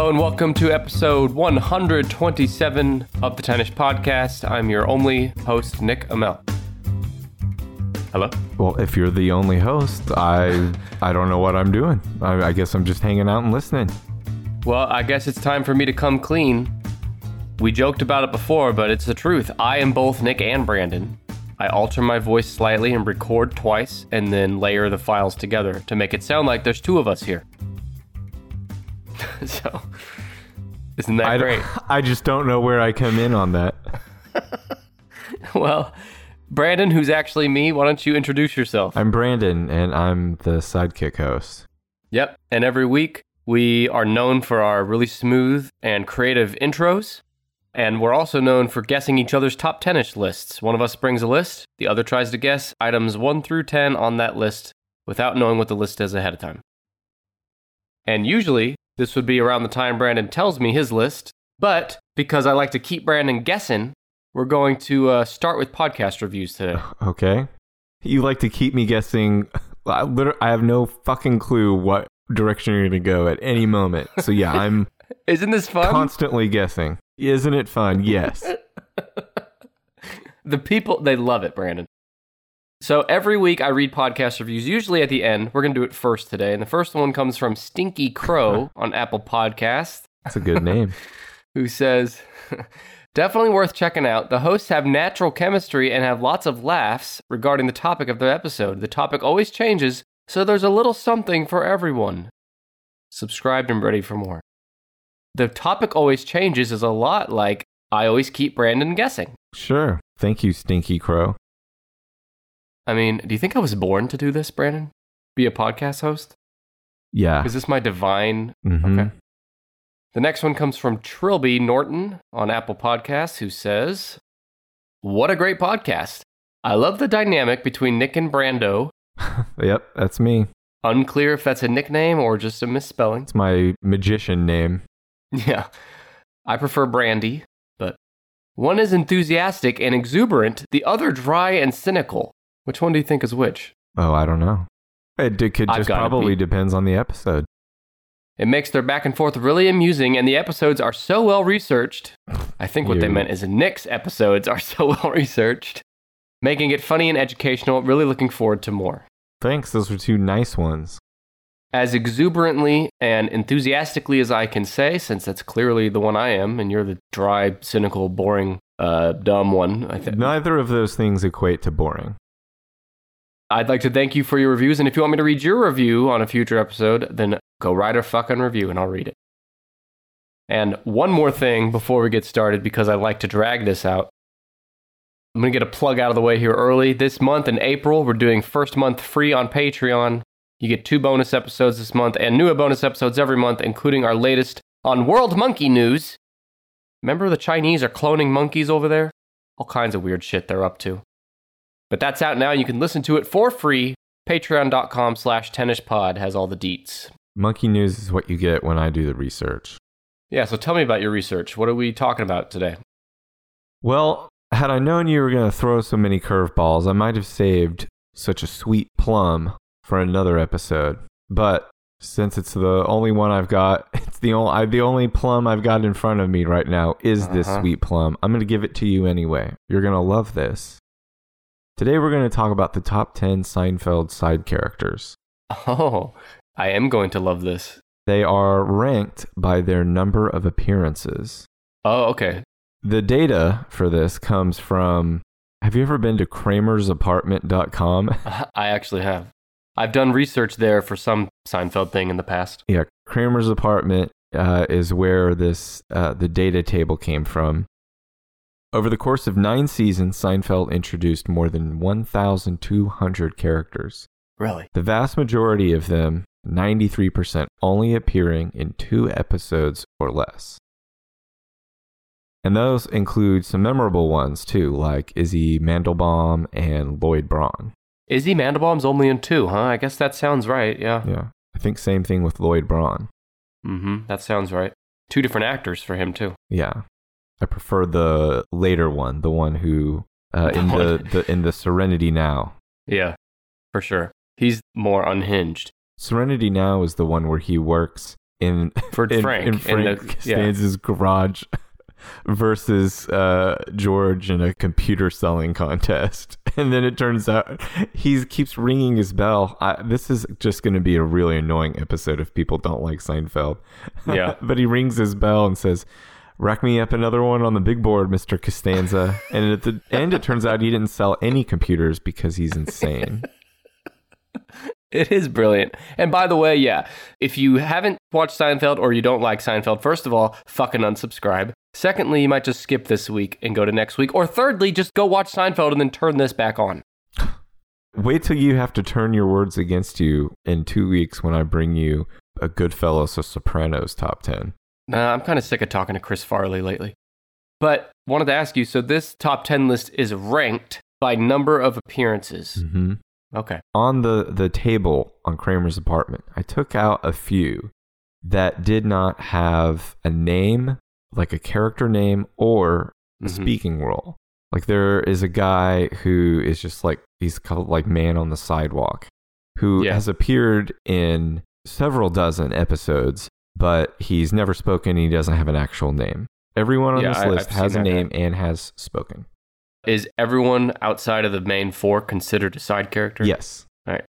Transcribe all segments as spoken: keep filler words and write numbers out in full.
Hello and welcome to episode one hundred twenty-seven of the Tennis Podcast. I'm your only host, Nick Amell. Hello? Well, if you're the only host, I I don't know what I'm doing. I, I guess I'm just hanging out and listening. Well, I guess it's time for me to come clean. We joked about it before, but it's the truth. I am both Nick and Brandon. I alter my voice slightly and record twice, and then layer the files together to make it sound like there's two of us here. So, isn't that I great? I just don't know where I come in on that. Well, Brandon, who's actually me, why don't you introduce yourself? I'm Brandon, and I'm the sidekick host. Yep, and every week we are known for our really smooth and creative intros, and we're also known for guessing each other's top ten-ish lists. One of us brings a list, the other tries to guess items one through ten on that list without knowing what the list is ahead of time. And usually, this would be around the time Brandon tells me his list, but because I like to keep Brandon guessing, we're going to uh, start with podcast reviews today. Okay. You like to keep me guessing. I, literally, I have no fucking clue what direction you're going to go at any moment. So yeah, I'm Isn't this fun? Constantly guessing. Isn't it fun? Yes. The people, they love it, Brandon. So every week I read podcast reviews, usually at the end. We're going to do it first today. And the first one comes from Stinky Crow on Apple Podcasts. That's a good name. Who says, definitely worth checking out. The hosts have natural chemistry and have lots of laughs regarding the topic of the episode. The topic always changes, so there's a little something for everyone. Subscribed and ready for more. The topic always changes is a lot like I always keep Brandon guessing. Sure. Thank you, Stinky Crow. I mean, do you think I was born to do this, Brandon? Be a podcast host? Yeah. Is this my divine? Mm-hmm. Okay. The next one comes from Trilby Norton on Apple Podcasts, who says, what a great podcast. I love the dynamic between Nick and Brando. Yep, that's me. Unclear if that's a nickname or just a misspelling. It's my magician name. Yeah. I prefer Brandy, but one is enthusiastic and exuberant, the other dry and cynical. Which one do you think is which? Oh, I don't know. It d- could I've just gotta probably be. depends on the episode. It makes their back and forth really amusing, and the episodes are so well researched. I think what You- they meant is Nick's episodes are so well researched, making it funny and educational. Really looking forward to more. Thanks, those were two nice ones. As exuberantly and enthusiastically as I can say, since that's clearly the one I am, and you're the dry, cynical, boring, uh, dumb one, I think. Neither of those things equate to boring. I'd like to thank you for your reviews, and if you want me to read your review on a future episode, then go write a fucking review and I'll read it. And one more thing before we get started, because I like to drag this out. I'm going to get a plug out of the way here early. This month in April, we're doing first month free on Patreon. You get two bonus episodes this month and newer bonus episodes every month, including our latest on World Monkey News. Remember the Chinese are cloning monkeys over there? All kinds of weird shit they're up to. But that's out now. You can listen to it for free. Patreon.com slash tennispod has all the deets. Monkey News is what you get when I do the research. Yeah, so tell me about your research. What are we talking about today? Well, had I known you were going to throw so many curveballs, I might have saved such a sweet plum for another episode. But since it's the only one I've got, it's the only I, the only plum I've got in front of me right now is Uh-huh. this sweet plum. I'm going to give it to you anyway. You're going to love this. Today we're going to talk about the top ten Seinfeld side characters. Oh, I am going to love this. They are ranked by their number of appearances. Oh, okay. The data for this comes from, have you ever been to Kramer's Apartment dot com? I actually have. I've done research there for some Seinfeld thing in the past. Yeah, Kramer's Apartment uh, is where this uh, the data table came from. Over the course of nine seasons, Seinfeld introduced more than one thousand two hundred characters. Really? The vast majority of them, ninety-three percent, only appearing in two episodes or less. And those include some memorable ones too, like Izzy Mandelbaum and Lloyd Braun. Izzy Mandelbaum's only in two, huh? I guess that sounds right, yeah. Yeah, I think same thing with Lloyd Braun. Mm-hmm, that sounds right. Two different actors for him, too. Yeah. I prefer the later one, the one who uh, in the, the in the Serenity Now. Yeah, for sure. He's more unhinged. Serenity Now is the one where he works in For in, Frank. in in Frank the, Costanza's garage versus uh, George in a computer selling contest. And then it turns out he keeps ringing his bell. I, this is just going to be a really annoying episode if people don't like Seinfeld. Yeah. But he rings his bell and says, "Rack me up another one on the big board, Mister Costanza." And at the end, it turns out he didn't sell any computers because he's insane. It is brilliant. And by the way, yeah, if you haven't watched Seinfeld or you don't like Seinfeld, first of all, fucking unsubscribe. Secondly, you might just skip this week and go to next week. Or thirdly, just go watch Seinfeld and then turn this back on. Wait till you have to turn your words against you in two weeks when I bring you a Goodfellas or Sopranos top ten. Nah, I'm kind of sick of talking to Chris Farley lately. But wanted to ask you, so this top ten list is ranked by number of appearances. Mm-hmm. Okay. On the, the table on Kramer's apartment, I took out a few that did not have a name, like a character name, or a Mm-hmm. speaking role. Like there is a guy who is just like, he's called like Man on the Sidewalk, who Yeah. has appeared in several dozen episodes, but he's never spoken. He doesn't have an actual name. Everyone on Yeah, this I- list I've has a seen that name guy. and has spoken. Is everyone outside of the main four considered a side character? Yes. All right,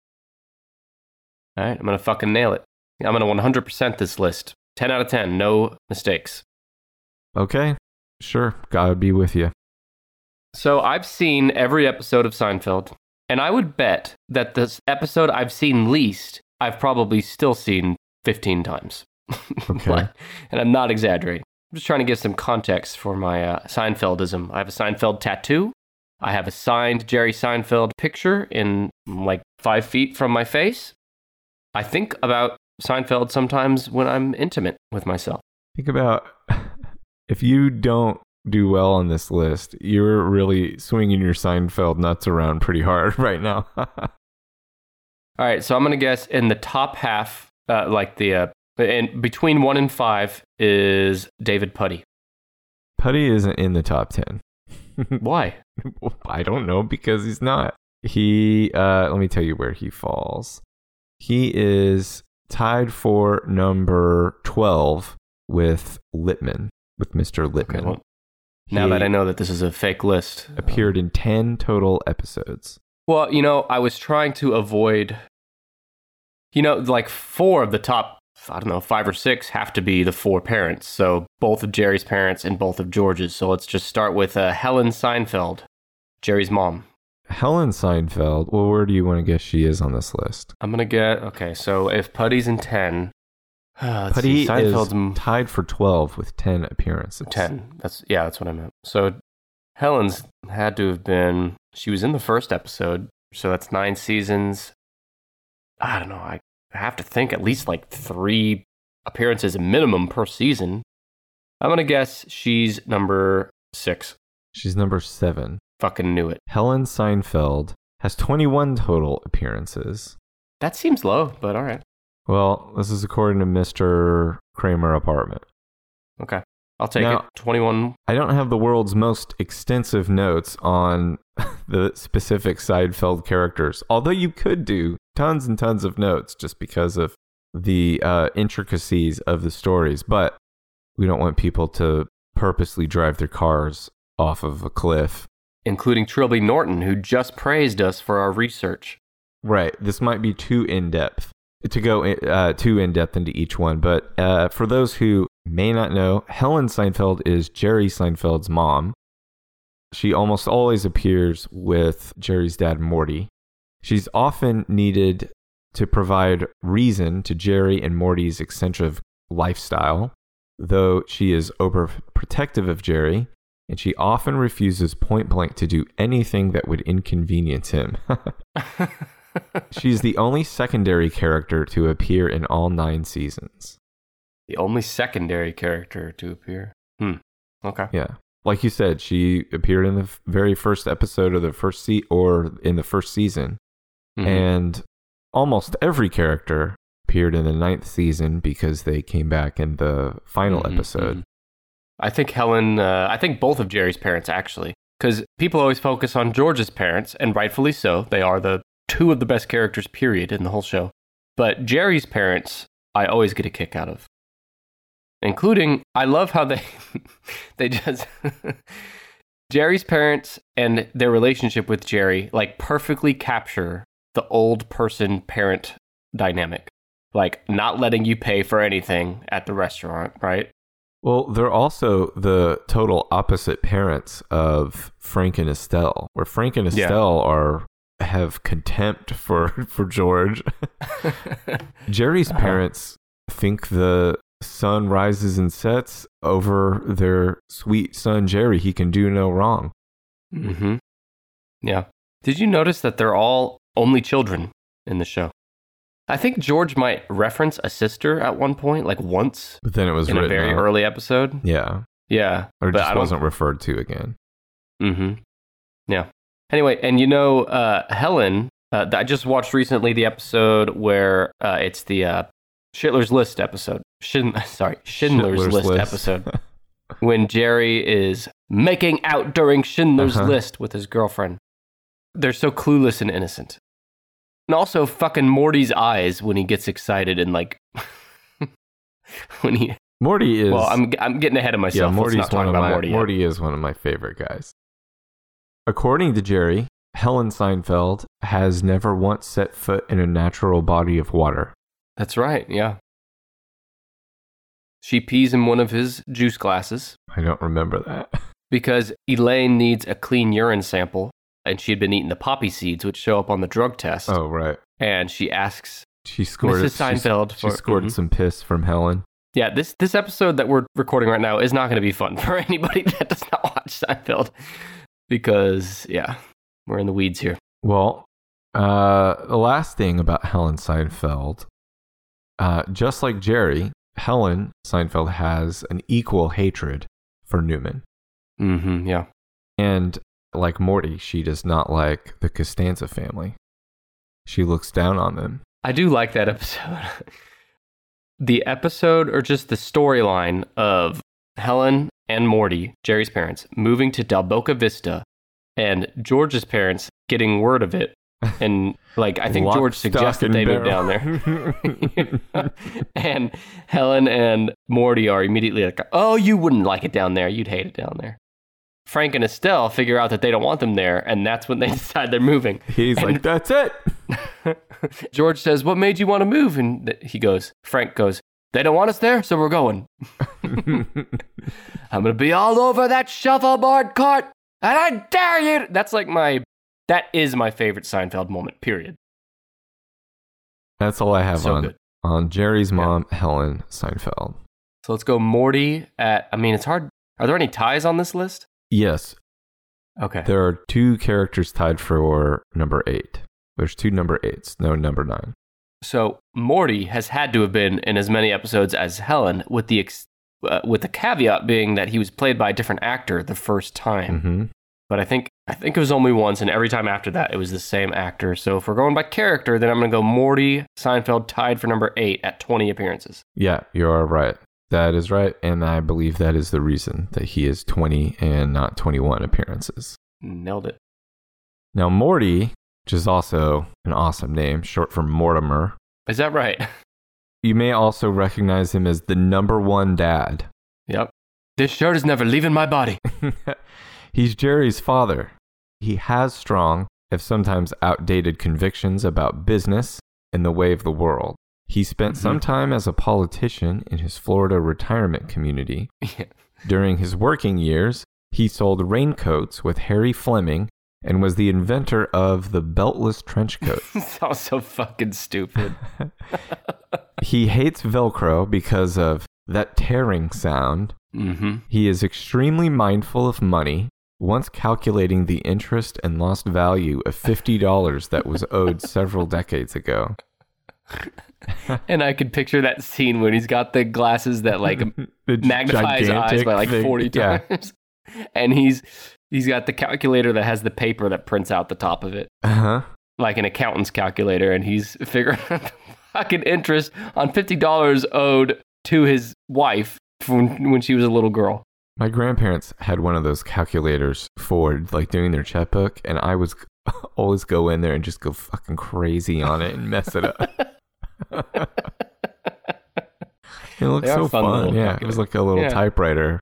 I'm going to fucking nail it. I'm going to one hundred percent this list. ten out of ten, no mistakes. Okay. Sure. God be with you. So I've seen every episode of Seinfeld, and I would bet that this episode I've seen least, I've probably still seen fifteen times. Okay. Like, and I'm not exaggerating. I'm just trying to give some context for my uh, Seinfeldism. I have a Seinfeld tattoo. I have a signed Jerry Seinfeld picture in like five feet from my face. I think about Seinfeld sometimes when I'm intimate with myself. Think about if you don't do well on this list, you're really swinging your Seinfeld nuts around pretty hard right now. All right, so I'm going to guess in the top half, uh, like the, uh, in between one and five is David Puddy. Putty isn't in the top ten. Why? I don't know, because he's not. He, uh, let me tell you where he falls. He is tied for number twelve with Littman, with Mister Littman. Okay, well, now He that I know that this is a fake list. appeared in ten total episodes. Well, you know, I was trying to avoid, you know, like four of the top, I don't know, five or six have to be the four parents. So both of Jerry's parents and both of George's. So let's just start with uh, Helen Seinfeld, Jerry's mom. Helen Seinfeld, well, where do you want to guess she is on this list? I'm going to get, okay, so if Puddy's in ten, uh, let's Putty see, Seinfeld's is m- tied for twelve with ten appearances. ten. That's, yeah, that's what I meant. So Helen's had to have been, she was in the first episode. So that's nine seasons. I don't know. I have to think at least like three appearances minimum per season. I'm going to guess she's number six. She's number seven. Fucking knew it. Helen Seinfeld has twenty-one total appearances. That seems low, but all right. Well, this is according to Mister Kramer Apartment. Okay. I'll take Now- it. twenty-one. I don't have the world's most extensive notes on the specific Seinfeld characters, although you could do tons and tons of notes just because of the uh, intricacies of the stories, but we don't want people to purposely drive their cars off of a cliff. Including Trilby Norton, who just praised us for our research. Right. This might be too in-depth to go uh, too in-depth into each one, but uh, for those who may not know, Helen Seinfeld is Jerry Seinfeld's mom. She almost always appears with Jerry's dad, Morty. She's often needed to provide reason to Jerry and Morty's eccentric lifestyle, though she is overprotective of Jerry, and she often refuses point blank to do anything that would inconvenience him. She's the only secondary character to appear in all nine seasons. The only secondary character to appear. Hmm. Okay. Yeah. Like you said, she appeared in the f- very first episode of the first se- or in the first season. Mhm. And almost every character appeared in the ninth season because they came back in the final Mhm, episode. mhm. I think Helen, uh, I think both of Jerry's parents actually, because people always focus on George's parents, and rightfully so. They are the two of the best characters, period, in the whole show. But Jerry's parents, I always get a kick out of. including, I love how they, they just, Jerry's parents and their relationship with Jerry, like, perfectly capture the old person parent dynamic. Like, not letting you pay for anything at the restaurant, right? Well, they're also the total opposite parents of Frank and Estelle, where Frank and Estelle yeah. are have contempt for, for George. Jerry's uh-huh. parents think the sun rises and sets over their sweet son, Jerry. He can do no wrong. Mm-hmm. Yeah. Did you notice that they're all only children in the show? I think George might reference a sister at one point, like once. But then it was in a very out. early episode. Yeah. Yeah. Or it just wasn't referred to again. Mm-hmm. Yeah. Anyway, and you know, uh, Helen, uh, I just watched recently the episode where uh, it's the uh, Schindler's List episode. Shin- sorry, Schindler's, Schindler's List, List episode. When Jerry is making out during Schindler's uh-huh. List with his girlfriend. They're so clueless and innocent. And also fucking Morty's eyes when he gets excited and like when he Morty is well, I'm I'm getting ahead of myself. Yeah, Morty's Let's not one talk of about my Morty. Morty yet. is one of my favorite guys. According to Jerry, Helen Seinfeld has never once set foot in a natural body of water. That's right. Yeah. She pees in one of his juice glasses. I don't remember that. Because Elaine needs a clean urine sample. And she had been eating the poppy seeds, which show up on the drug test. Oh, right. And she asks she scored Missus Seinfeld. She, for, she scored mm-hmm. some piss from Helen. Yeah, this, this episode that we're recording right now is not going to be fun for anybody that does not watch Seinfeld. Because, yeah, we're in the weeds here. Well, uh, the last thing about Helen Seinfeld, uh, just like Jerry, Helen Seinfeld has an equal hatred for Newman. Mm-hmm, yeah. And like Morty, she does not like the Costanza family. She looks down on them. I do like that episode. The episode, or just the storyline of Helen and Morty, Jerry's parents, moving to Del Boca Vista, and George's parents getting word of it. And like, I think Lock, George suggested they move down there. And Helen and Morty are immediately like, oh, you wouldn't like it down there. You'd hate it down there. Frank and Estelle figure out that they don't want them there, and that's when they decide they're moving. He's and like, that's it. George says, what made you want to move? And he goes, Frank goes, they don't want us there, so we're going. I'm going to be all over that shuffleboard cart, and I dare you. That's like my, that is my favorite Seinfeld moment, period. That's all I have so on, good. on Jerry's mom, yeah. Helen Seinfeld. So let's go Morty at, I mean, it's hard. Are there any ties on this list? Yes. Okay. There are two characters tied for number eight. There's two number eights, no number nine. So Morty has had to have been in as many episodes as Helen, with the ex- uh, with the caveat being that he was played by a different actor the first time. Mm-hmm. But I think I think it was only once, and every time after that, it was the same actor. So if we're going by character, then I'm going to go Morty Seinfeld tied for number eight at twenty appearances. Yeah, you are right. That is right, and I believe that is the reason that he is twenty and not twenty-one appearances. Nailed it. Now, Morty, which is also an awesome name, short for Mortimer. Is that right? You may also recognize him as the number one dad. Yep. This shirt is never leaving my body. He's Jerry's father. He has strong, if sometimes outdated, convictions about business and the way of the world. He spent mm-hmm. some time as a politician in his Florida retirement community. Yeah. During his working years, he sold raincoats with Harry Fleming and was the inventor of the beltless trench coat. Sounds so fucking stupid. He hates Velcro because of that tearing sound. Mm-hmm. He is extremely mindful of money, once calculating the interest and lost value of fifty dollars that was owed several decades ago. And I could picture that scene when he's got the glasses that like magnify his eyes by like forty thing. times. Yeah. And he's he's got the calculator that has the paper that prints out the top of it. Uh-huh. Like an accountant's calculator, and he's figuring out the fucking interest on fifty dollars owed to his wife from when she was a little girl. My grandparents had one of those calculators for like doing their checkbook, and I was always go in there and just go fucking crazy on it and mess it up. It looks They are so fun fun. little Yeah, it was calculators. like a little Yeah. typewriter.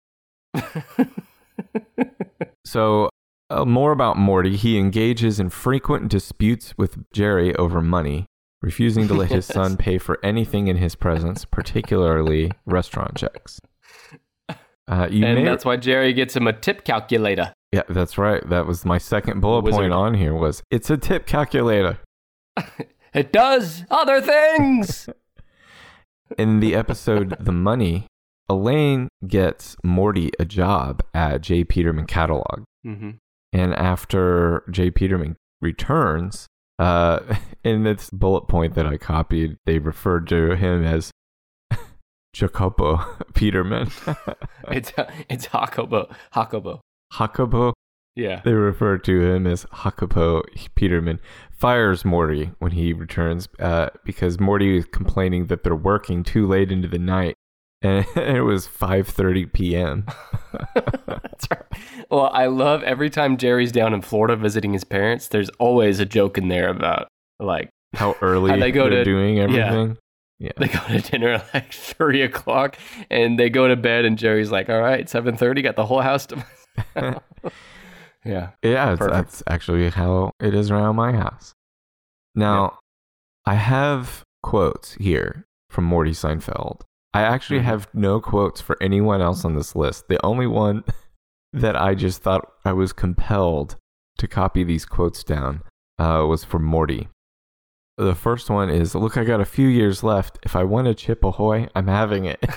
So, uh, more about Morty. He engages in frequent disputes with Jerry over money, refusing to let his Yes. son pay for anything in his presence, particularly restaurant checks. Uh, you and may, that's why Jerry gets him a tip calculator. yeah, that's right. That was my second bullet Wizard. point on here. Was it's a tip calculator. It does other things. In the episode The Money, Elaine gets Morty a job at J. Peterman Catalog. Mm-hmm. And after J. Peterman returns, uh, in this bullet point that I copied, they referred to him as Jacopo Peterman. It's it's Hakobo. Hakobo. Jacopo, Yeah. they refer to him as Jacopo Peterman, fires Morty when he returns uh, because Morty is complaining that they're working too late into the night. And it was five thirty p.m. That's right. Well, I love every time Jerry's down in Florida visiting his parents, there's always a joke in there about like How early How they go they're to- doing yeah. everything. Yeah. they go to dinner at like three o'clock and they go to bed and Jerry's like, all right, seven thirty, got the whole house to myself. Yeah. Yeah, it's, Perfect. that's actually how it is around my house. Now, I have quotes here from Morty Seinfeld. I actually Mhm. have no quotes for anyone else on this list. The only one that I just thought I was compelled to copy these quotes down uh, was for Morty. The first one is, look, I got a few years left. If I want a chip ahoy, I'm having it.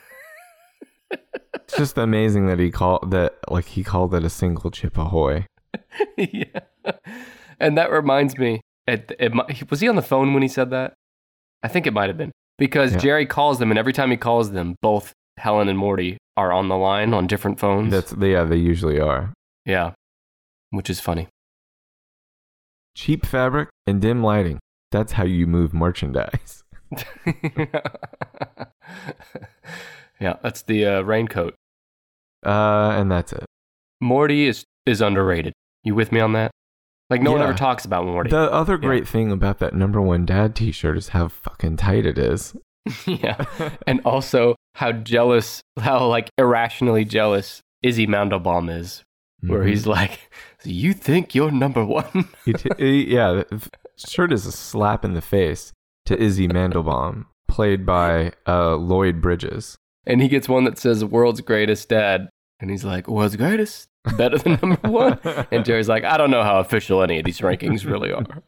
It's just amazing that he called that, like he called it a single chip ahoy. Yeah. And that reminds me, it, it, mi- was he on the phone when he said that? I think it might have been. Because Yeah. Jerry calls them, and every time he calls them, both Helen and Morty are on the line on different phones. That's yeah, they usually are. Yeah. Which is funny. Cheap fabric and dim lighting. That's how you move merchandise. Yeah, that's the uh, raincoat. Uh, and that's it. Morty is, is underrated. You with me on that? Like, no one Yeah. ever talks about Morty. The other great thing about that number one dad t-shirt is how fucking tight it is. Yeah. And also how jealous, how like irrationally jealous Izzy Mandelbaum is, where Mhm. he's like, so you think you're number one? He t- he- yeah, the shirt is a slap in the face to Izzy Mandelbaum, played by uh, Lloyd Bridges. And he gets one that says world's greatest dad. And he's like, world's greatest? Better than number one? And Jerry's like, I don't know how official any of these rankings really are.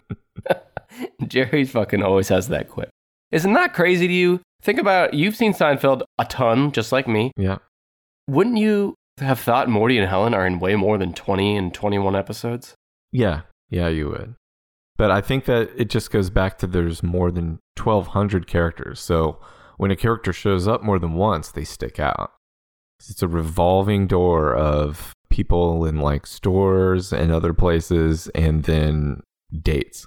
Jerry fucking always has that quip. Isn't that crazy to you? Think about, you've seen Seinfeld a ton, just like me. Yeah. Wouldn't you have thought Morty and Helen are in way more than twenty and twenty-one episodes? Yeah. Yeah, you would. But I think that it just goes back to there's more than twelve hundred characters. So when a character shows up more than once, they stick out. It's a revolving door of people in like stores and other places and then dates.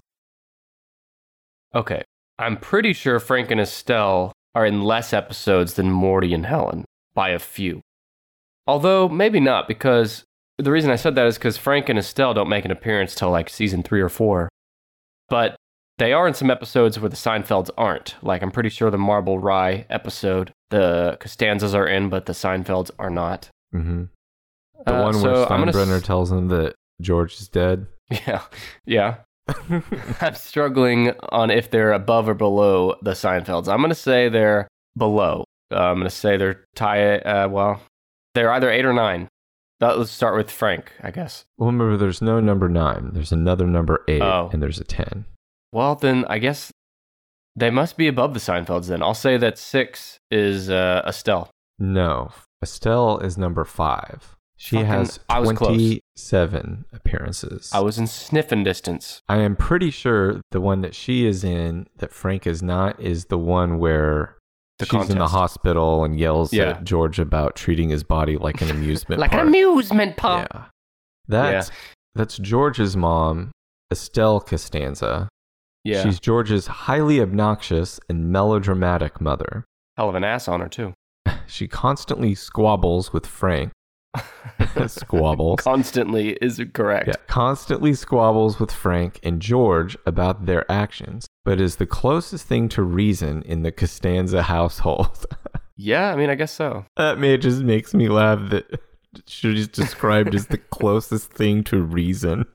Okay, I'm pretty sure Frank and Estelle are in less episodes than Morty and Helen, by a few. Although, maybe not, because the reason I said that is because Frank and Estelle don't make an appearance till like season three or four. But they are in some episodes where the Seinfelds aren't. Like, I'm pretty sure the Marble Rye episode, the Costanzas are in, but the Seinfelds are not. Mm-hmm. The Uh, one so where I'm gonna Steinbrenner s- tells him that George is dead. Yeah, yeah. I'm struggling on if they're above or below the Seinfelds. I'm going to say they're below. Uh, I'm going to say they're tie. Uh, well, they're either eight or nine. Uh, let's start with Frank, I guess. Well, remember, there's no number nine. There's another number eight, Oh. and there's a ten. Well, then I guess they must be above the Seinfelds. Then I'll say that six is uh, Estelle. No, Estelle is number five. She Fucking- has I was close. twenty-seven appearances. I was in sniffing distance. I am pretty sure the one that she is in that Frank is not is the one where The she's in the contest. hospital and yells Yeah. at George about treating his body like an amusement Like park. an amusement park. Yeah. That's that's George's mom, Estelle Costanza. Yeah. She's George's highly obnoxious and melodramatic mother. Hell of an ass on her, too. She constantly squabbles with Frank. Squabbles. Constantly is correct. Yeah, constantly squabbles with Frank and George about their actions, but is the closest thing to reason in the Costanza household. Yeah, I mean, I guess so. That may just makes me laugh that she's described as the closest thing to reason.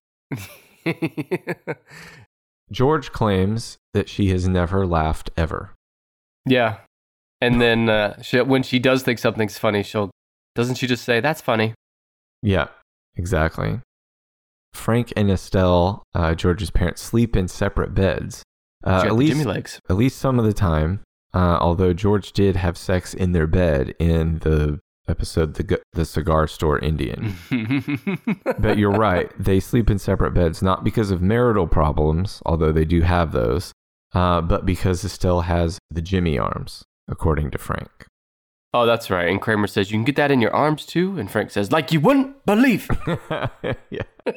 George claims that she has never laughed ever. Yeah. And then uh, she, when she does think something's funny, she'll, doesn't she just say, that's funny? Yeah, exactly. Frank and Estelle, uh, George's parents, sleep in separate beds. Uh, at least, Jimmy legs. At least some of the time. Uh, although George did have sex in their bed in the episode The, the Cigar Store Indian. But you're right. They sleep in separate beds, not because of marital problems, although they do have those, uh, but because Estelle has the Jimmy arms, according to Frank. Oh, that's right. And Kramer says, you can get that in your arms too? And Frank says, like you wouldn't believe. Yeah.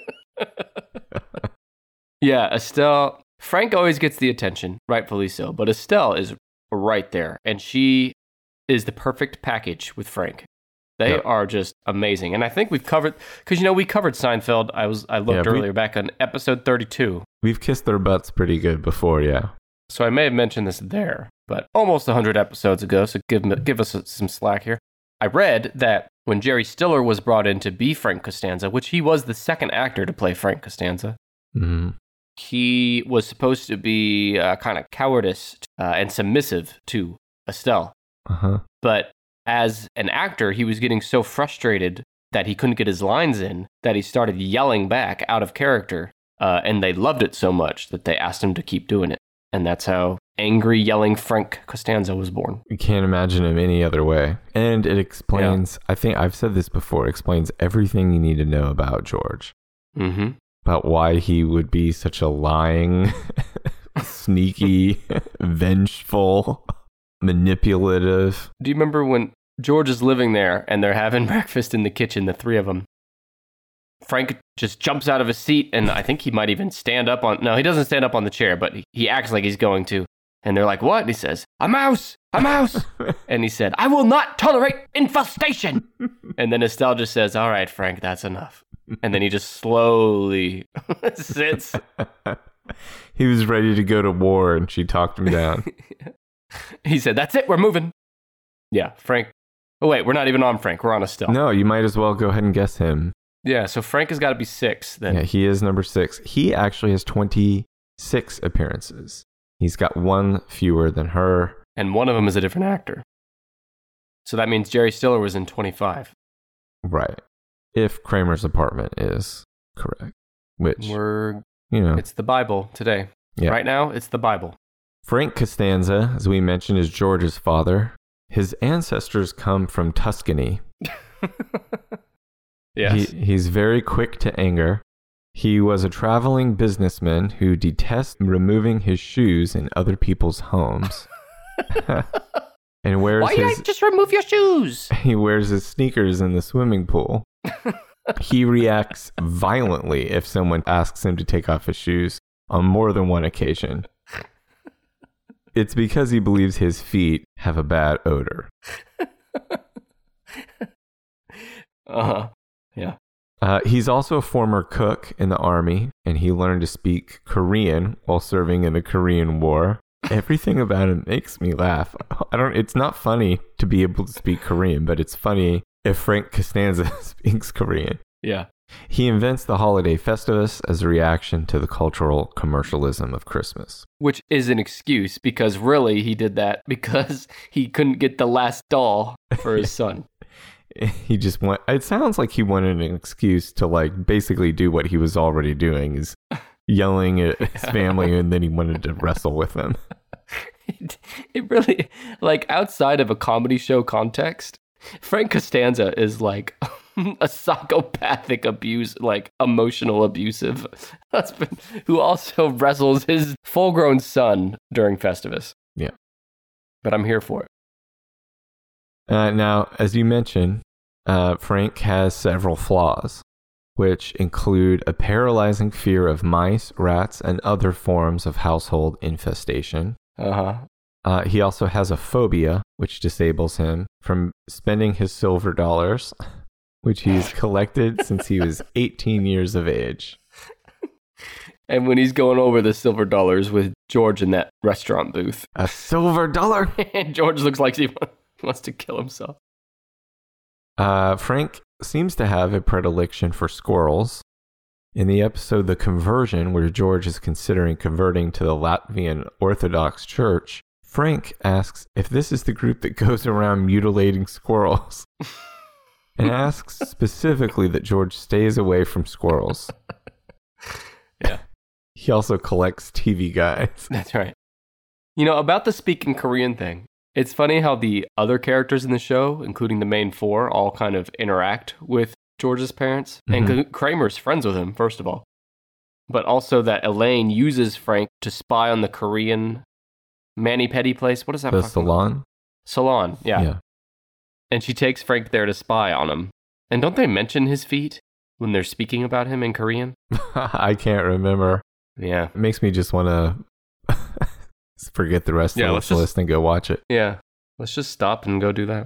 Yeah, Estelle, Frank always gets the attention, rightfully so, but Estelle is right there, and she is the perfect package with Frank. They yep. are just amazing. And I think we've covered, because, you know, we covered Seinfeld. I was I looked yeah, we, earlier back on episode thirty-two. We've kissed their butts pretty good before, yeah. So I may have mentioned this there, but almost one hundred episodes ago, so give, give us some slack here. I read that when Jerry Stiller was brought in to be Frank Costanza, which he was the second actor to play Frank Costanza, mm-hmm. he was supposed to be uh, kind of cowardice uh, and submissive to Estelle. Uh-huh. But as an actor, he was getting so frustrated that he couldn't get his lines in that he started yelling back out of character. Uh, and they loved it so much that they asked him to keep doing it. And that's how angry, yelling Frank Costanza was born. You can't imagine him any other way. And it explains, yeah. I think I've said this before, it explains everything you need to know about George. Mm-hmm. About why he would be such a lying, sneaky, vengeful, manipulative. Do you remember when George is living there and they're having breakfast in the kitchen, the three of them? Frank just jumps out of his seat, and I think he might even stand up on... No, he doesn't stand up on the chair, but he acts like he's going to. And they're like, what? And he says, a mouse! A mouse! And he said, I will not tolerate infestation! And then Estelle just says, all right, Frank, that's enough. And then he just slowly sits. He was ready to go to war, and she talked him down. He said, that's it, we're moving. Yeah, Frank. Oh, wait, we're not even on Frank. We're on Estelle. No, you might as well go ahead and guess him. Yeah, so Frank has got to be six then. Yeah, he is number six. He actually has twenty-six appearances. He's got one fewer than her. And one of them is a different actor. So that means Jerry Stiller was in twenty-five. Right. If Kramer's Apartment is correct. Which, We're, you know. It's the Bible today. Yeah. Right now, it's the Bible. Frank Costanza, as we mentioned, is George's father. His ancestors come from Tuscany. Yes. He, he's very quick to anger. He was a traveling businessman who detests removing his shoes in other people's homes. And wears Why his, not just remove your shoes? He wears his sneakers in the swimming pool. He reacts violently if someone asks him to take off his shoes on more than one occasion. It's because he believes his feet have a bad odor. Uh-huh. Yeah. Uh, he's also a former cook in the army, and he learned to speak Korean while serving in the Korean War. Everything about him makes me laugh. I don't. It's not funny to be able to speak Korean, but it's funny if Frank Costanza speaks Korean. Yeah. He invents the holiday Festivus as a reaction to the cultural commercialism of Christmas. Which is an excuse, because really he did that because he couldn't get the last doll for his son. He just want. It sounds like he wanted an excuse to like basically do what he was already doing, is yelling at his family, and then he wanted to wrestle with them. It, it really, like, outside of a comedy show context, Frank Costanza is like a psychopathic abuse, like emotional abusive husband who also wrestles his full-grown son during Festivus. Yeah, but I'm here for it. Uh, now, as you mentioned, uh, Frank has several flaws, which include a paralyzing fear of mice, rats, and other forms of household infestation. Uh-huh. Uh, he also has a phobia, which disables him from spending his silver dollars, which he's collected since he was eighteen years of age. And when he's going over the silver dollars with George in that restaurant booth. A silver dollar? And George looks like he He wants to kill himself. Uh, Frank seems to have a predilection for squirrels. In the episode The Conversion, where George is considering converting to the Latvian Orthodox Church, Frank asks if this is the group that goes around mutilating squirrels. And asks specifically that George stays away from squirrels. Yeah. He also collects T V guides. That's right. You know, about the speaking Korean thing, it's funny how the other characters in the show, including the main four, all kind of interact with George's parents. Mm-hmm. And Kramer's friends with him, first of all. But also that Elaine uses Frank to spy on the Korean mani-pedi place. What is that? The salon? Salon, yeah. yeah. And she takes Frank there to spy on him. And don't they mention his feet when they're speaking about him in Korean? I can't remember. Yeah. It makes me just want to forget the rest yeah, of the list and go watch it. Yeah. Let's just stop and go do that.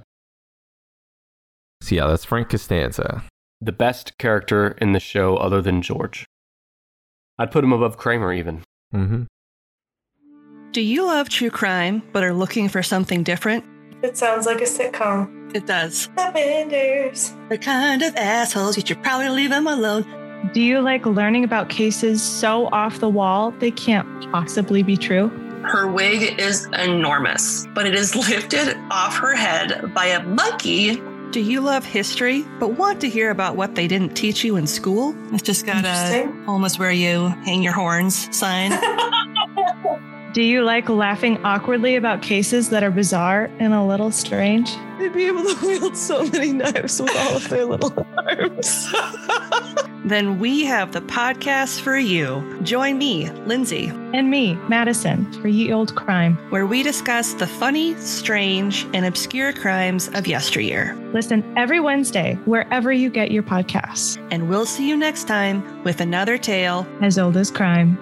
So yeah, that's Frank Costanza. The best character in the show other than George. I'd put him above Kramer even. Mm-hmm. Do you love true crime but are looking for something different? It sounds like a sitcom. It does. The Benders. The kind of assholes, you should probably leave them alone. Do you like learning about cases so off the wall they can't possibly be true? Her wig is enormous, but it is lifted off her head by a monkey. Do you love history, but want to hear about what they didn't teach you in school? It's just got a almost where you hang your horns sign. Do you like laughing awkwardly about cases that are bizarre and a little strange? They'd be able to wield so many knives with all of their little arms. Then we have the podcast for you. Join me, Lindsay. And me, Madison, for Ye Old Crime, where we discuss the funny, strange, and obscure crimes of yesteryear. Listen every Wednesday, wherever you get your podcasts. And we'll see you next time with another tale as old as crime.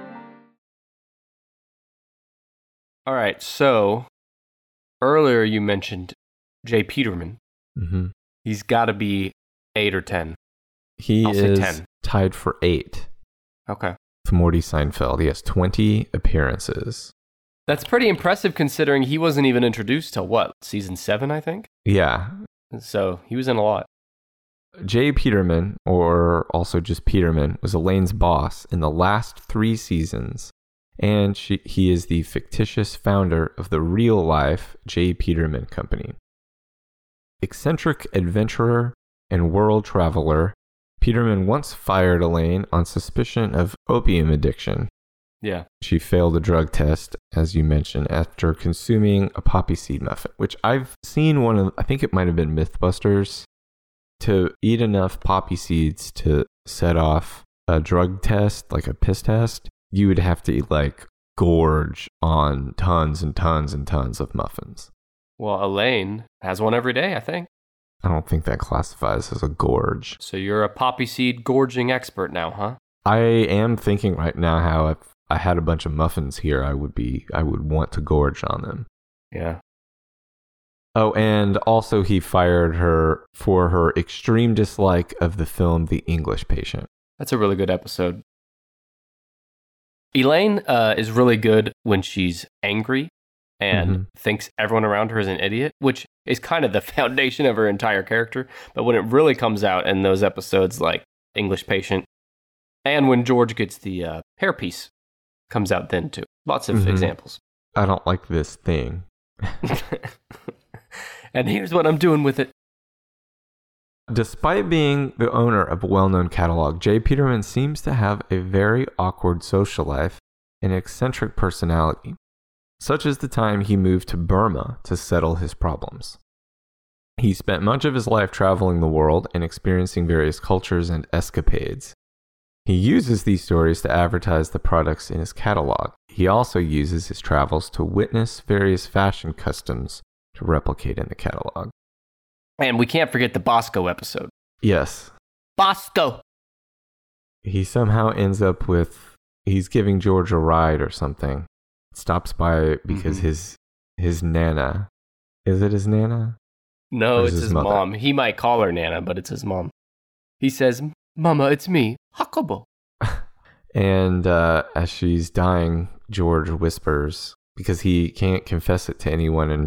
All right, so earlier you mentioned Jay Peterman. Mm-hmm. He's got to be eight or ten. He I'll is ten. Tied for eight. Okay. With Morty Seinfeld. He has twenty appearances. That's pretty impressive considering he wasn't even introduced till what, season seven, I think? Yeah. So he was in a lot. Jay Peterman, or also just Peterman, was Elaine's boss in the last three seasons. And she, he is the fictitious founder of the real-life Jay Peterman Company. Eccentric adventurer and world traveler, Peterman once fired Elaine on suspicion of opium addiction. Yeah. She failed a drug test, as you mentioned, after consuming a poppy seed muffin, which I've seen one of, I think it might have been Mythbusters, to eat enough poppy seeds to set off a drug test, like a piss test. You would have to like gorge on tons and tons and tons of muffins. Well, Elaine has one every day, I think. I don't think that classifies as a gorge. So you're a poppy seed gorging expert now, huh? I am thinking right now how if I had a bunch of muffins here, I would be, I would want to gorge on them. Yeah. Oh, and also he fired her for her extreme dislike of the film The English Patient. That's a really good episode. Elaine uh, is really good when she's angry and mm-hmm. thinks everyone around her is an idiot, which is kind of the foundation of her entire character. But when it really comes out in those episodes like English Patient, and when George gets the uh, hairpiece, comes out then too. Lots of mm-hmm. examples. I don't like this thing. And here's what I'm doing with it. Despite being the owner of a well-known catalog, Jay Peterman seems to have a very awkward social life and eccentric personality, such as the time he moved to Burma to settle his problems. He spent much of his life traveling the world and experiencing various cultures and escapades. He uses these stories to advertise the products in his catalog. He also uses his travels to witness various fashion customs to replicate in the catalog. And we can't forget the Bosco episode. Yes. Bosco! He somehow ends up with, he's giving George a ride or something. Stops by because mm-hmm. his his Nana, is it his Nana? No, it's his, his mom. He might call her Nana, but it's his mom. He says, Mama, it's me, Hakobo. And uh, as she's dying, George whispers, because he can't confess it to anyone in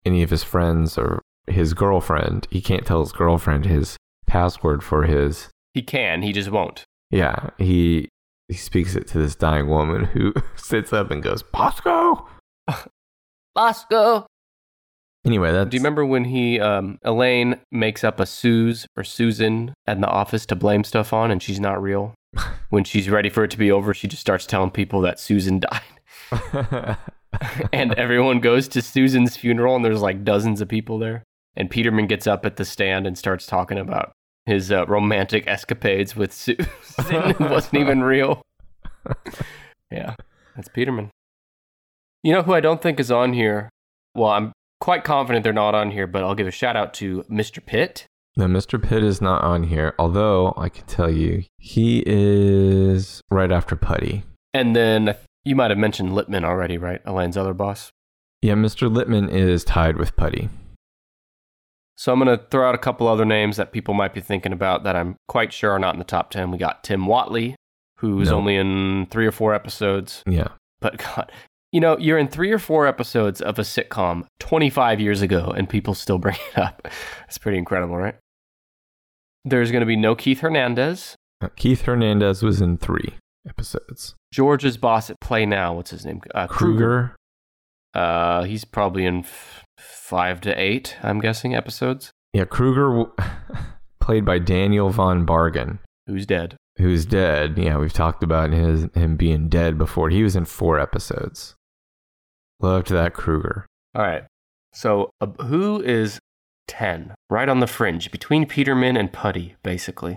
any of his friends or his girlfriend. He can't tell his girlfriend his password for his... He can, he just won't. Yeah, he he speaks it to this dying woman who sits up and goes, Bosco! Bosco! Anyway, that's... Do you remember when he, um, Elaine makes up a Suze or Susan in the office to blame stuff on and she's not real? When she's ready for it to be over, she just starts telling people that Susan died. And everyone goes to Susan's funeral and there's like dozens of people there. And Peterman gets up at the stand and starts talking about his uh, romantic escapades with Susan. It wasn't even real. Yeah, that's Peterman. You know who I don't think is on here? Well, I'm quite confident they're not on here, but I'll give a shout out to Mister Pitt. No, Mister Pitt is not on here, although I can tell you he is right after Putty. And then you might have mentioned Littman already, right? Elaine's other boss. Yeah, Mister Littman is tied with Putty. So I'm going to throw out a couple other names that people might be thinking about that I'm quite sure are not in the top ten. We got Tim Watley, who's No. only in three or four episodes. Yeah. But God, you know, you're in three or four episodes of a sitcom twenty-five years ago and people still bring it up. It's pretty incredible, right? There's going to be no Keith Hernandez. Uh, Keith Hernandez was in three episodes. George's boss at Play Now, what's his name? Uh, Kruger. Uh, he's probably in f- five to eight, I'm guessing, episodes. Yeah, Kruger, w- played by Daniel Von Bargen, Who's dead? who's dead. Yeah, we've talked about his him being dead before. He was in four episodes. Loved that Kruger. All right. So uh, who is ten? Right on the fringe, between Peterman and Putty, basically.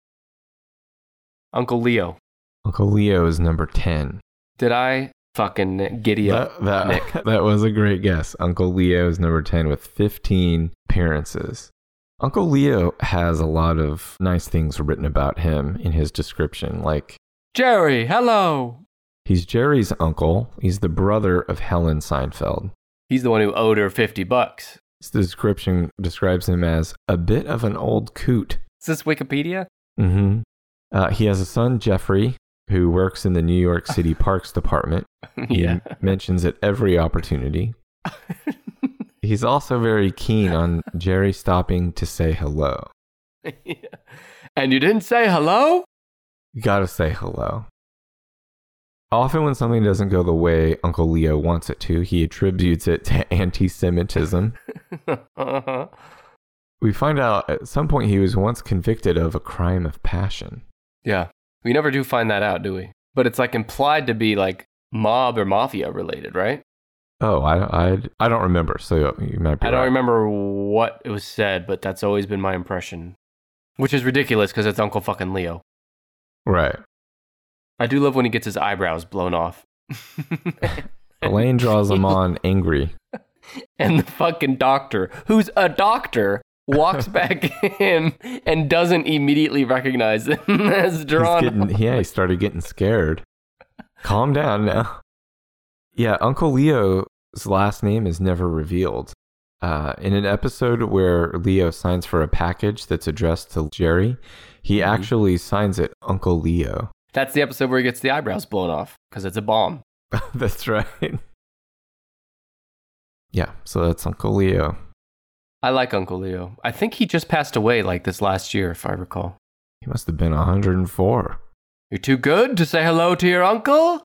Uncle Leo. Uncle Leo is number ten. Did I fucking giddy up, That, Nick? that, that was a great guess. Uncle Leo is number ten with fifteen appearances. Uncle Leo has a lot of nice things written about him in his description, like Jerry, hello. he's Jerry's uncle. He's the brother of Helen Seinfeld. He's the one who owed her fifty bucks. The description describes him as a bit of an old coot. Is this Wikipedia? Mm-hmm. Uh, he has a son, Jeffrey, who works in the New York City Parks Department. He Yeah. m- mentions it every opportunity. He's also very keen on Jerry stopping to say hello. Yeah. And you didn't say hello? You gotta say hello. Often when something doesn't go the way Uncle Leo wants it to, he attributes it to anti-Semitism. Uh-huh. We find out at some point he was once convicted of a crime of passion. Yeah. We never do find that out, do we? But it's like implied to be like mob or mafia related, right? Oh, I, I, I don't remember, so you might be I don't right. remember what it was said, but that's always been my impression. Which is ridiculous because it's Uncle fucking Leo. Right. I do love when he gets his eyebrows blown off. Elaine draws him on angry. And the fucking doctor, who's a doctor, walks back in and doesn't immediately recognize him as He's drawn. getting, yeah, he started getting scared. Calm down now. Yeah, Uncle Leo's last name is never revealed. Uh, in an episode where Leo signs for a package that's addressed to Jerry, he Mhm. actually signs it Uncle Leo. That's the episode where he gets the eyebrows blown off because it's a bomb. That's right. Yeah, so that's Uncle Leo. I like Uncle Leo. I think he just passed away like this last year, if I recall. He must have been one hundred four. You're too good to say hello to your uncle?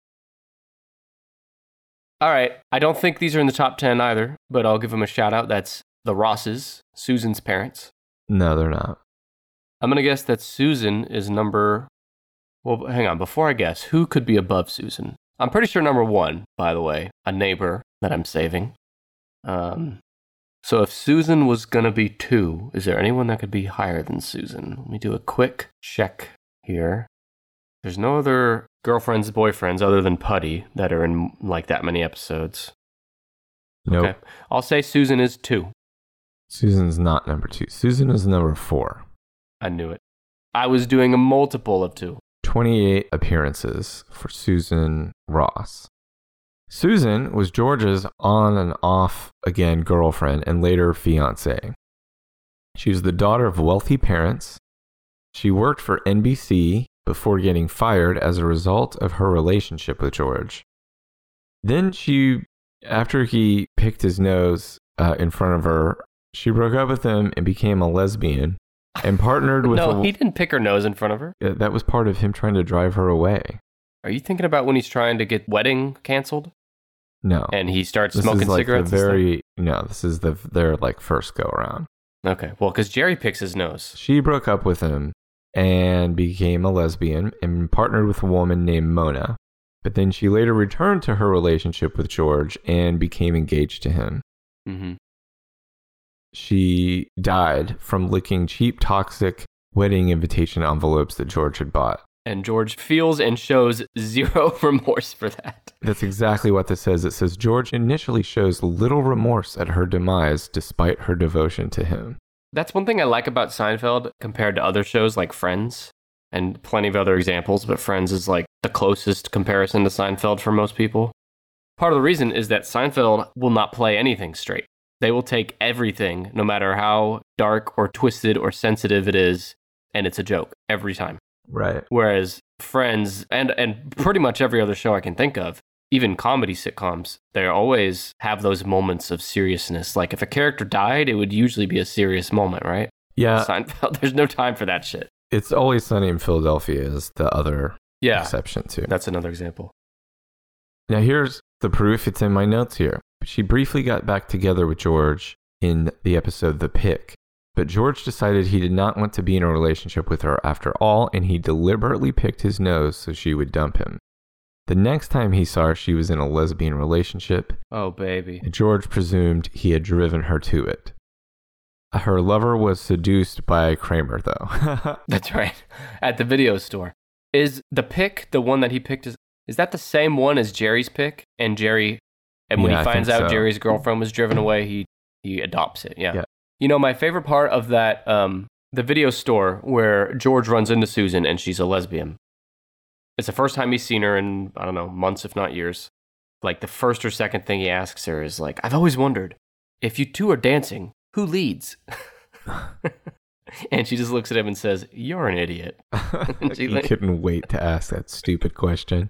All right. I don't think these are in the top ten either, but I'll give them a shout out. That's the Rosses, Susan's parents. No, they're not. I'm going to guess that Susan is number... Well, hang on. Before I guess, who could be above Susan? I'm pretty sure number one, by the way, a neighbor that I'm saving. Um, so if Susan was going to be two, is there anyone that could be higher than Susan? Let me do a quick check here. There's no other girlfriends, boyfriends other than Putty that are in like that many episodes. Nope. Okay. I'll say Susan is two. Susan's not number two. Susan is number four. I knew it. I was doing a multiple of two. twenty-eight appearances for Susan Ross. Susan was George's on and off again girlfriend and later fiancée. She was the daughter of wealthy parents. She worked for N B C before getting fired as a result of her relationship with George. Then she, after he picked his nose uh, in front of her. She broke up with him and became a lesbian and partnered with No, a, he didn't pick her nose in front of her. uh, that was part of him trying to drive her away. Are you thinking about when he's trying to get wedding canceled No. and he starts This smoking is like cigarettes? the and stuff? very no, this is the their like first go around. Okay, well, because Jerry picks his nose. She broke up with him and became a lesbian and partnered with a woman named Mona. But then she later returned to her relationship with George and became engaged to him. Mm-hmm. She died from licking cheap, toxic wedding invitation envelopes that George had bought. And George feels and shows zero remorse for that. That's exactly what this says. It says George initially shows little remorse at her demise despite her devotion to him. That's one thing I like about Seinfeld compared to other shows like Friends, and plenty of other examples, but Friends is like the closest comparison to Seinfeld for most people. Part of the reason is that Seinfeld will not play anything straight. They will take everything, no matter how dark or twisted or sensitive it is, and it's a joke every time. Right. Whereas Friends, and, and pretty much every other show I can think of, even comedy sitcoms, they always have those moments of seriousness. Like if a character died, it would usually be a serious moment, right? Yeah. Seinfeld, there's no time for that shit. It's Always Sunny in Philadelphia is the other Yeah, exception too. that's another example. Now here's the proof. It's in my notes here. She briefly got back together with George in the episode The Pick. But George decided he did not want to be in a relationship with her after all, and he deliberately picked his nose so she would dump him. The next time he saw her, she was in a lesbian relationship. Oh, baby. George presumed he had driven her to it. Her lover was seduced by Kramer, though. That's right. At the video store. Is the pick the one that he picked? Is, is that the same one as Jerry's pick? And Jerry, and when Yeah, he I finds think out so. Jerry's girlfriend was driven away, he, he adopts it. Yeah. Yeah. You know, my favorite part of that, um, the video store where George runs into Susan and she's a lesbian. It's the first time he's seen her in, I don't know, months, if not years. Like the first or second thing he asks her is like, I've always wondered, if you two are dancing, who leads? And she just looks at him and says, you're an idiot. And she He like- couldn't wait to ask that stupid question.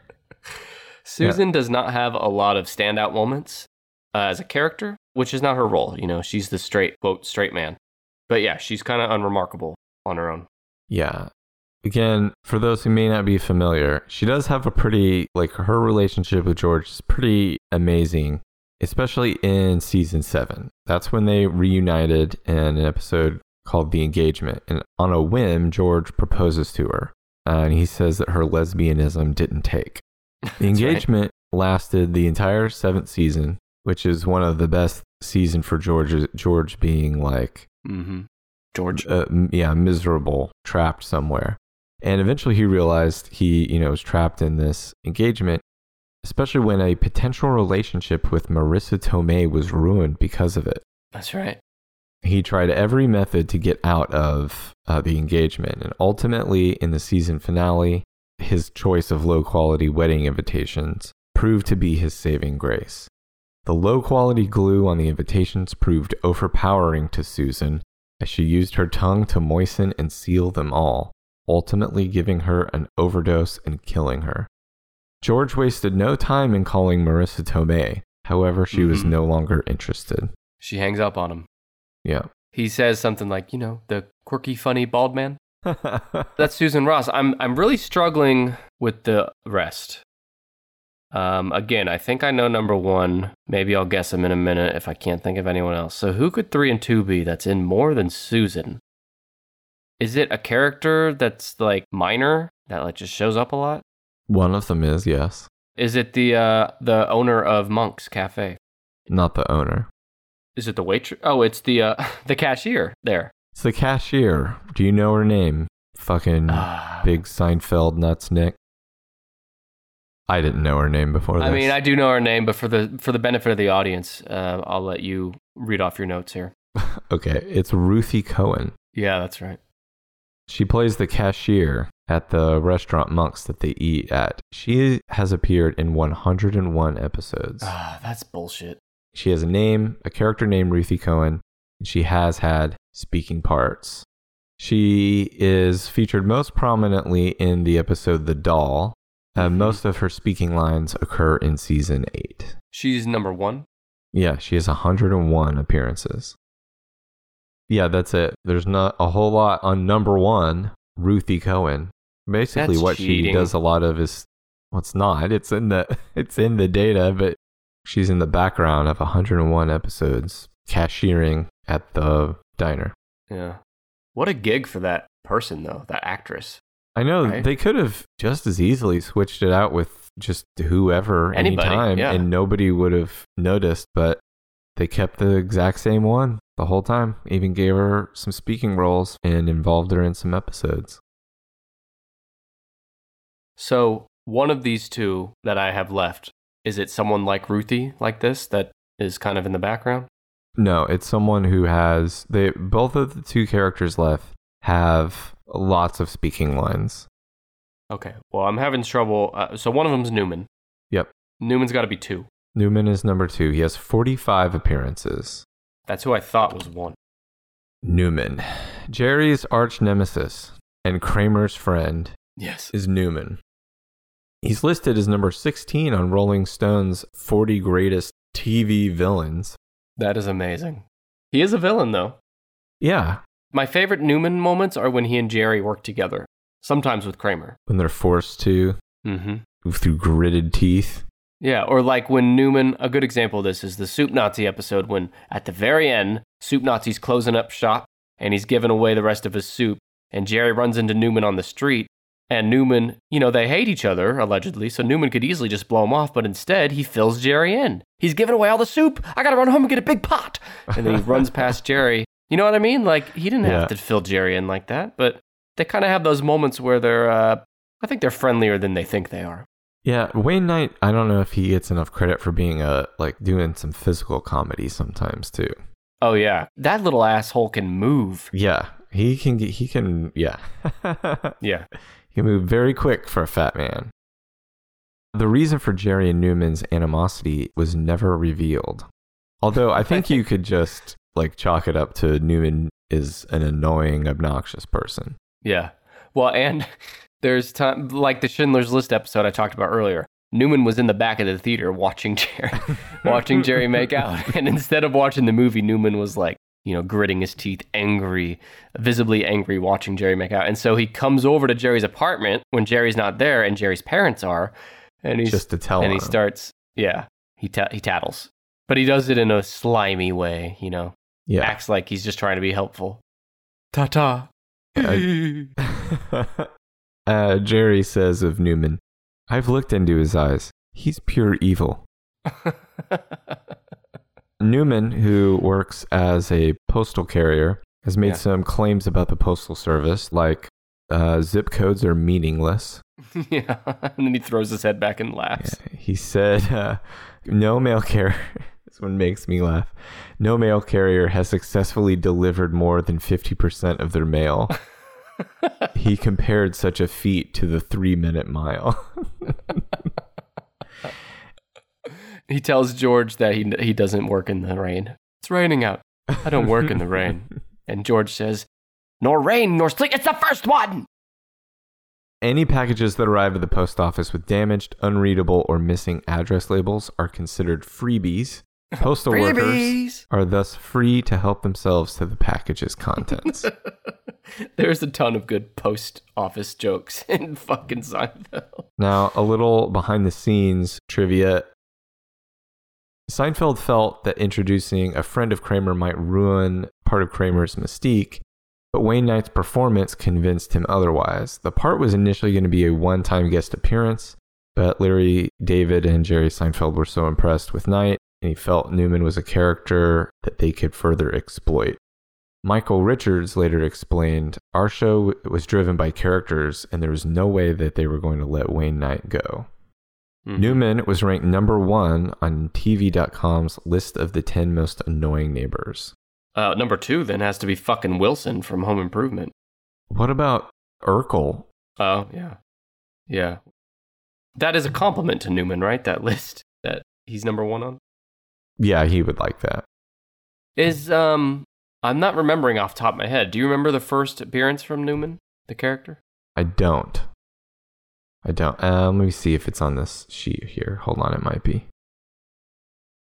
Susan does not have a lot of standout moments uh, as a character, which is not her role. You know, she's the straight, quote, straight man. But yeah, she's kind of unremarkable on her own. Yeah. Again, for those who may not be familiar, she does have a pretty, like, her relationship with George is pretty amazing, especially in season seven. That's when they reunited in an episode called The Engagement. And on a whim, George proposes to her. Uh, and he says that her lesbianism didn't take. The engagement lasted the entire seventh season, which is one of the best season for George. George being like, Mm-hmm. George. uh, m- yeah, miserable, trapped somewhere. And eventually he realized he, you know, was trapped in this engagement, especially when a potential relationship with Marissa Tomei was ruined because of it. That's right. He tried every method to get out of uh, the engagement. And ultimately, in the season finale, his choice of low-quality wedding invitations proved to be his saving grace. The low-quality glue on the invitations proved overpowering to Susan as she used her tongue to moisten and seal them all, ultimately giving her an overdose and killing her. George wasted no time in calling Marissa Tomei. However, she was Mhm. no longer interested. She hangs up on him. Yeah. He says something like, you know, the quirky, funny, bald man. That's Susan Ross. I'm I'm really struggling with the rest. Um, again, I think I know number one. Maybe I'll guess him in a minute if I can't think of anyone else. So who could three and two be that's in more than Susan? Is it a character that's like minor that like just shows up a lot? One of them is, yes. Is it the uh, the owner of Monk's Cafe? Not the owner. Is it the waitress? Oh, it's the uh, the cashier there. It's the cashier. Do you know her name? Fucking Ah. big Seinfeld nuts, Nick. I didn't know her name before this. I mean, I do know her name, but for the for the benefit of the audience, uh, I'll let you read off your notes here. Okay, it's Ruthie Cohen. Yeah, that's right. She plays the cashier at the restaurant Monks that they eat at. She has appeared in one hundred one episodes. Ah, that's bullshit. She has a name, a character named Ruthie Cohen, and she has had speaking parts. She is featured most prominently in the episode The Doll. Uh, Mhm. Most of her speaking lines occur in season eight. She's number one. Yeah, she has one hundred one appearances. Yeah, that's it. There's not a whole lot on number one, Ruthie Cohen. Basically, That's what cheating. she does a lot of is, well, it's not. It's in the it's in the data, but she's in the background of one hundred one episodes, cashiering at the diner. Yeah. What a gig for that person, though, that actress. I know Right? they could have just as easily switched it out with just whoever Anybody, anytime, yeah. and nobody would have noticed, but they kept the exact same one the whole time. Even gave her some speaking roles and involved her in some episodes. So, one of these two that I have left, is it someone like Ruthie, like this, that is kind of in the background? No, it's someone who has they both of the two characters left have lots of speaking lines. Okay. Well, I'm having trouble. Uh, so, one of them's Newman. Yep. Newman's got to be two. Newman is number two. He has forty-five appearances. That's who I thought was one. Newman. Jerry's arch nemesis and Kramer's friend Yes. is Newman. He's listed as number sixteen on Rolling Stone's forty greatest T V villains. That is amazing. He is a villain, though. Yeah, My favorite Newman moments are when he and Jerry work together, sometimes with Kramer. when they're forced to Mm-hmm. through gritted teeth. Yeah, or like when Newman, a good example of this is the Soup Nazi episode when at the very end, Soup Nazi's closing up shop and he's giving away the rest of his soup and Jerry runs into Newman on the street and Newman, you know, they hate each other, allegedly, so Newman could easily just blow him off, but instead he fills Jerry in. He's giving away all the soup. I gotta run home and get a big pot. And then he runs past Jerry. You know what I mean? Like, he didn't Yeah. have to fill Jerry in like that, but they kind of have those moments where they're, uh, I think they're friendlier than they think they are. Yeah, Wayne Knight, I don't know if he gets enough credit for being a like doing some physical comedy sometimes too. Oh yeah, that little asshole can move. Yeah, he can get he can yeah. Yeah. He can move very quick for a fat man. The reason for Jerry and Newman's animosity was never revealed. Although I think you could just like chalk it up to Newman is an annoying, obnoxious person. Yeah. Well, and there's time like the Schindler's List episode I talked about earlier. Newman was in the back of the theater watching Jerry, watching Jerry make out, and instead of watching the movie, Newman was like, you know, gritting his teeth, angry, visibly angry, watching Jerry make out. And so he comes over to Jerry's apartment when Jerry's not there and Jerry's parents are, and he's Just to tell and he him. starts, yeah, he ta- he tattles, but he does it in a slimy way, you know, Yeah. acts like he's just trying to be helpful. Ta ta. uh, Jerry says of Newman, I've looked into his eyes. He's pure evil. Newman, who works as a postal carrier, has made Yeah. some claims about the Postal Service, like uh, zip codes are meaningless. Yeah, and then he throws his head back and laughs. Yeah, he said, uh, no mail carrier, this one makes me laugh, no mail carrier has successfully delivered more than fifty percent of their mail. He compared such a feat to the three-minute mile. He tells George that he he doesn't work in the rain. It's raining out. I don't work in the rain. And George says, nor rain nor sleet. It's the first one. Any packages that arrive at the post office with damaged, unreadable, or missing address labels are considered freebies. Postal workers Freebies. are thus free to help themselves to the package's contents. There's a ton of good post office jokes in fucking Seinfeld. Now, a little behind the scenes trivia. Seinfeld felt that introducing a friend of Kramer might ruin part of Kramer's mystique, but Wayne Knight's performance convinced him otherwise. The part was initially going to be a one-time guest appearance, but Larry David and Jerry Seinfeld were so impressed with Knight, and he felt Newman was a character that they could further exploit. Michael Richards later explained, our show was driven by characters, and there was no way that they were going to let Wayne Knight go. Mhm. Newman was ranked number one on T V dot com's list of the ten most annoying neighbors. Uh, number two then has to be fucking Wilson from Home Improvement. What about Urkel? Oh, yeah. Yeah. That is a compliment to Newman, right? That list that he's number one on. Yeah, he would like that. Is, um, I'm not remembering off the top of my head. Do you remember the first appearance from Newman, the character? I don't. I don't. Um, let me see if it's on this sheet here. Hold on, it might be.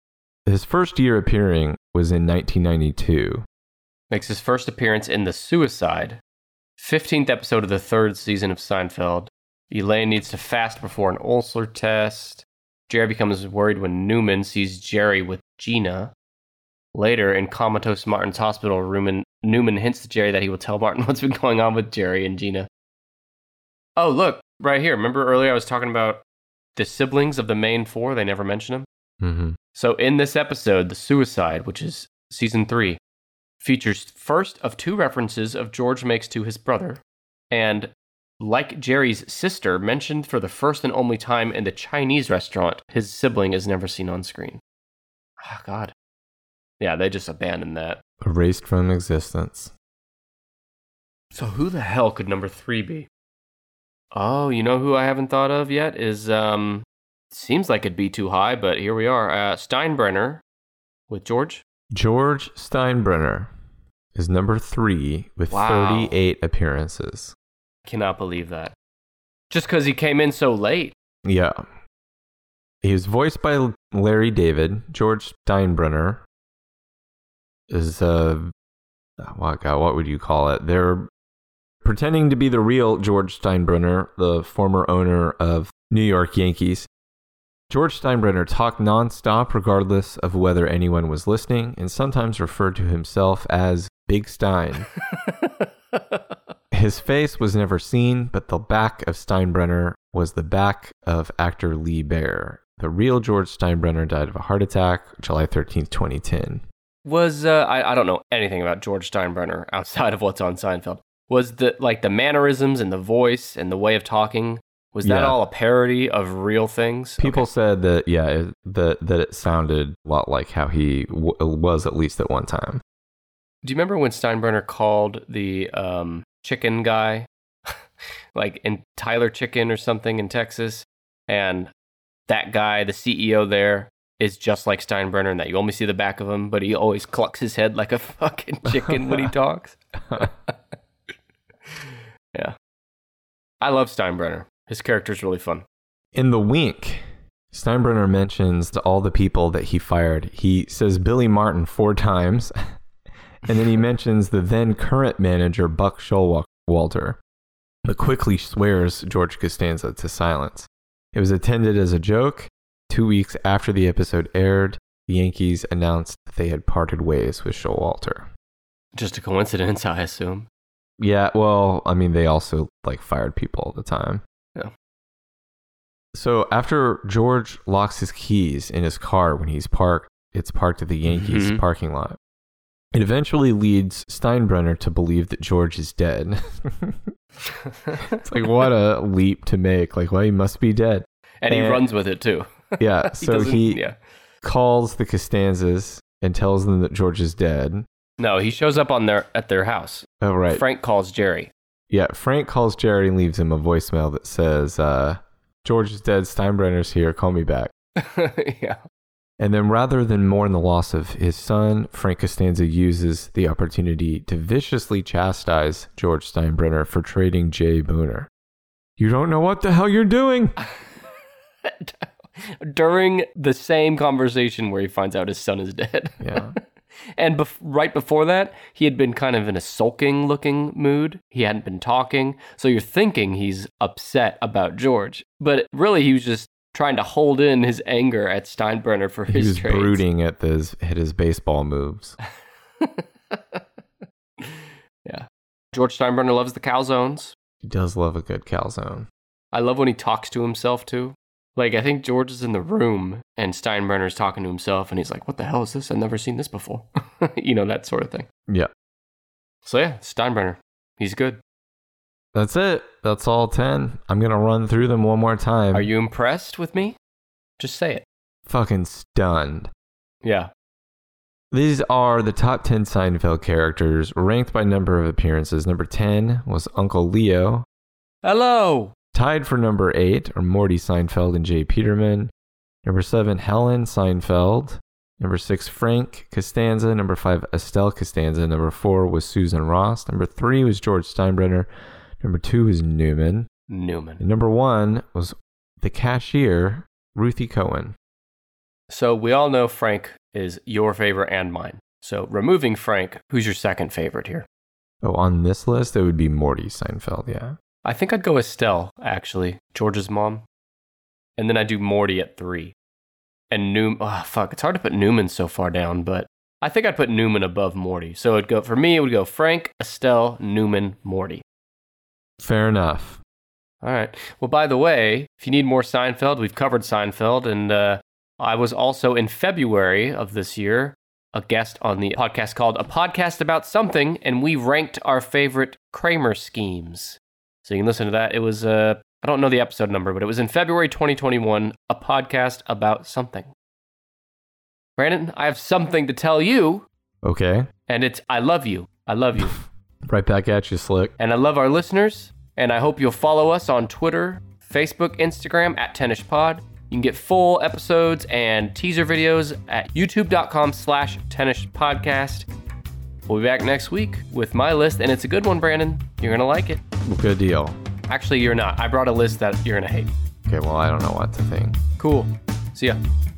His first year appearing was in nineteen ninety-two. Makes his first appearance in The Suicide, fifteenth episode of the third season of Seinfeld. Elaine needs to fast before an ulcer test. Jerry becomes worried when Newman sees Jerry with Gina. Later, in comatose Martin's hospital room, Newman hints to Jerry that he will tell Martin what's been going on with Jerry and Gina. Oh, look, right here. Remember earlier I was talking about the siblings of the main four? They never mention them. Mm-hmm. So in this episode, The Suicide, which is season three, features first of two references of George makes to his brother, and like Jerry's sister, mentioned for the first and only time in the Chinese restaurant, his sibling is never seen on screen. Oh, God. Yeah, they just abandoned that. Erased from existence. So who the hell could number three be? Oh, you know who I haven't thought of yet is, um, seems like it'd be too high, but here we are. Uh, Steinbrenner with George. George Steinbrenner is number three with Wow. thirty-eight appearances. Cannot believe that. Just because he came in so late. Yeah. He was voiced by Larry David. George Steinbrenner is, uh, what, God, what would you call it? They're pretending to be the real George Steinbrenner, the former owner of New York Yankees. George Steinbrenner talked nonstop regardless of whether anyone was listening, and sometimes referred to himself as Big Stein. His face was never seen, but the back of Steinbrenner was the back of actor Lee Baer. The real George Steinbrenner died of a heart attack July thirteenth, twenty ten. Was, uh, I, I don't know anything about George Steinbrenner outside of what's on Seinfeld. Was the, like, the mannerisms and the voice and the way of talking, was that Yeah. all a parody of real things? People Okay. said that, yeah, it, that, that it sounded a lot like how he w- was at least at one time. Do you remember when Steinbrenner called the um, chicken guy, like in Tyler Chicken or something in Texas, and that guy, the C E O there, is just like Steinbrenner in that you only see the back of him, but he always clucks his head like a fucking chicken when he talks? Yeah. I love Steinbrenner. His character's really fun. In The Wink, Steinbrenner mentions to all the people that he fired. He says Billy Martin four times, and then he mentions the then current manager, Buck Showalter, but quickly swears George Costanza to silence. It was intended as a joke. Two weeks after the episode aired, the Yankees announced that they had parted ways with Showalter. Just a coincidence, I assume. Yeah, well, I mean, they also like fired people all the time. Yeah. So after George locks his keys in his car when he's parked, it's parked at the Yankees Mhm. parking lot. It eventually leads Steinbrenner to believe that George is dead. It's like, what a leap to make. Like, well, he must be dead. And he And- runs with it too. Yeah, He so doesn't- he yeah. calls the Costanzas and tells them that George is dead. No, he shows up on their at their house. Oh, right. Frank calls Jerry. Yeah, Frank calls Jerry and leaves him a voicemail that says, uh, George is dead, Steinbrenner's here, call me back. Yeah. And then rather than mourn the loss of his son, Frank Costanza uses the opportunity to viciously chastise George Steinbrenner for trading Jay Booner. You don't know what the hell you're doing. During the same conversation where he finds out his son is dead. Yeah. And bef- right before that, he had been kind of in a sulking looking mood. He hadn't been talking. So you're thinking he's upset about George. But really, he was just trying to hold in his anger at Steinbrenner for He his was trades. brooding at his, at his baseball moves. Yeah. George Steinbrenner loves the calzones. He does love a good calzone. I love when he talks to himself, too. Like, I think George is in the room and Steinbrenner's talking to himself, and he's like, what the hell is this? I've never seen this before. You know, that sort of thing. Yeah. So, yeah, Steinbrenner. He's good. That's it. That's all ten. I'm going to run through them one more time. Are you impressed with me? Just say it. fucking stunned? Yeah. These are the top ten Seinfeld characters ranked by number of appearances. Number ten was Uncle Leo. Hello. Tied for number eight are Morty Seinfeld and Jay Peterman. Number seven, Helen Seinfeld. Number six, Frank Costanza. Number five, Estelle Costanza. Number four was Susan Ross. Number three was George Steinbrenner. Number two was Newman. Newman. And number one was the cashier, Ruthie Cohen. So we all know Frank is your favorite and mine. So removing Frank, who's your second favorite here? Oh, on this list, it would be Morty Seinfeld, yeah. I think I'd go Estelle, actually, George's mom. And then I do Morty at three. And Newman, oh, fuck, it's hard to put Newman so far down, but I think I'd put Newman above Morty. So it'd go, for me, it would go Frank, Estelle, Newman, Morty. Fair enough. All right. Well, by the way, if you need more Seinfeld, we've covered Seinfeld, and uh, I was also in February of this year a guest on the podcast called A Podcast About Something, and we ranked our favorite Kramer schemes. So you can listen to that. It was, uh, I don't know the episode number, but it was in February twenty twenty-one, A Podcast About Something. Brandon, I have something to tell you. Okay. And it's, I love you. I love you. Right back at you, Slick. And I love our listeners, and I hope you'll follow us on Twitter, Facebook, Instagram, at TennisPod. You can get full episodes and teaser videos at youtube.com slash TennisPodcast. We'll be back next week with my list, and it's a good one, Brandon. You're going to like it. Good deal. Actually, you're not. I brought a list that you're going to hate. Okay, well, I don't know what to think. Cool. See ya.